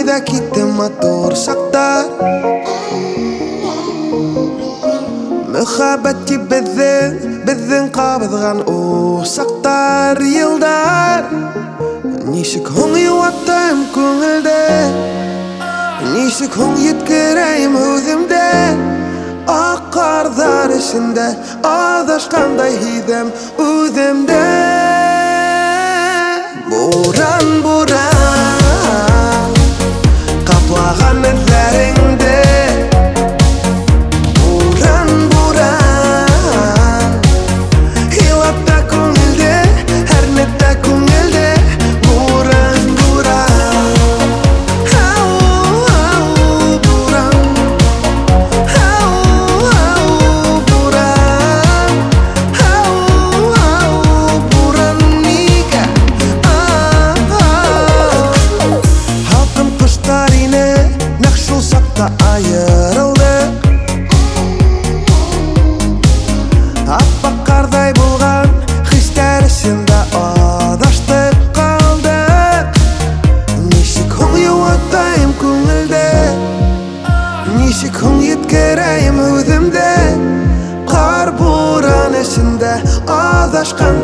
Қайда кетті мотор сақтар Мөхәббәтке біздің қабыдған сақтар елдар Нешік хоң юаттайым көңілді Нешік хоң еткерейім өзімді Ақ қардар ішінде адашқандай хидем өзімді Буран, буран Қаплаған ізлеріңді Буран, буран Илатта көңілді, әрнетта көңілді Буран, буран Ау, ау, буран Ау, ау, буран Ау, ау, буран неге Халқым құштар ені Нақшыл сапта айырылдық Аппақ қардай болған Хистер ішінде адаштық қалдық Нешік хоң юаттайым көңілді Нешік хоң еткерейім өзімді Қар боран ішінде адашқан